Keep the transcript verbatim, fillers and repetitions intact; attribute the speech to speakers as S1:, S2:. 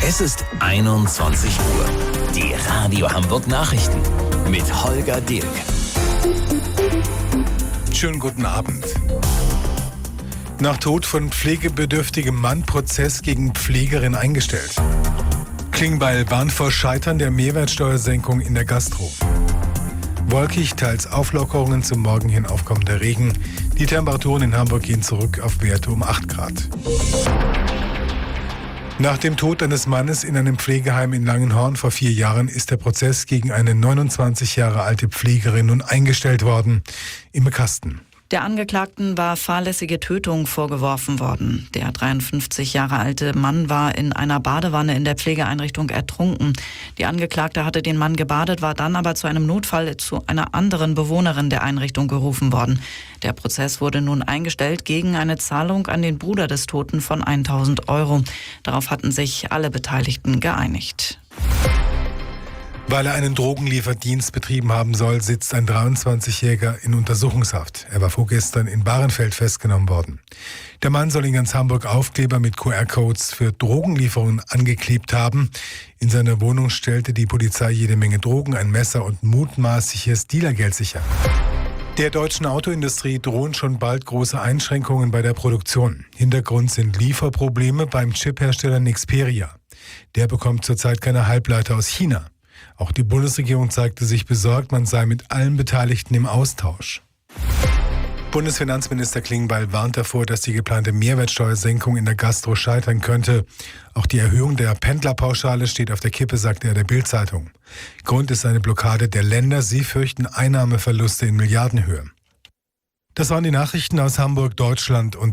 S1: Es ist einundzwanzig Uhr. Die Radio Hamburg Nachrichten mit Holger Dilk.
S2: Schönen guten Abend. Nach Tod von pflegebedürftigem Mann Prozess gegen Pflegerin eingestellt. Klingbeil warnt vor Scheitern der Mehrwertsteuersenkung in der Gastro. Wolkig, teils Auflockerungen, zum Morgen hin aufkommender Regen. Die Temperaturen in Hamburg gehen zurück auf Werte um acht Grad. Nach dem Tod eines Mannes in einem Pflegeheim in Langenhorn vor vier Jahren ist der Prozess gegen eine neunundzwanzig Jahre alte Pflegerin nun eingestellt worden. Imme Kasten.
S3: Der Angeklagten war fahrlässige Tötung vorgeworfen worden. Der dreiundfünfzig Jahre alte Mann war in einer Badewanne in der Pflegeeinrichtung ertrunken. Die Angeklagte hatte den Mann gebadet, war dann aber zu einem Notfall zu einer anderen Bewohnerin der Einrichtung gerufen worden. Der Prozess wurde nun eingestellt gegen eine Zahlung an den Bruder des Toten von tausend Euro. Darauf hatten sich alle Beteiligten geeinigt.
S2: Weil er einen Drogenlieferdienst betrieben haben soll, sitzt ein dreiundzwanzigjähriger in Untersuchungshaft. Er war vorgestern in Bahrenfeld festgenommen worden. Der Mann soll in ganz Hamburg Aufkleber mit Q R-Codes für Drogenlieferungen angeklebt haben. In seiner Wohnung stellte die Polizei jede Menge Drogen, ein Messer und mutmaßliches Dealergeld sicher. Der deutschen Autoindustrie drohen schon bald große Einschränkungen bei der Produktion. Hintergrund sind Lieferprobleme beim Chiphersteller Nexperia. Der bekommt zurzeit keine Halbleiter aus China. Auch die Bundesregierung zeigte sich besorgt, man sei mit allen Beteiligten im Austausch. Bundesfinanzminister Klingbeil warnt davor, dass die geplante Mehrwertsteuersenkung in der Gastro scheitern könnte. Auch die Erhöhung der Pendlerpauschale steht auf der Kippe, sagte er der Bild-Zeitung. Grund ist eine Blockade der Länder. Sie fürchten Einnahmeverluste in Milliardenhöhe. Das waren die Nachrichten aus Hamburg, Deutschland und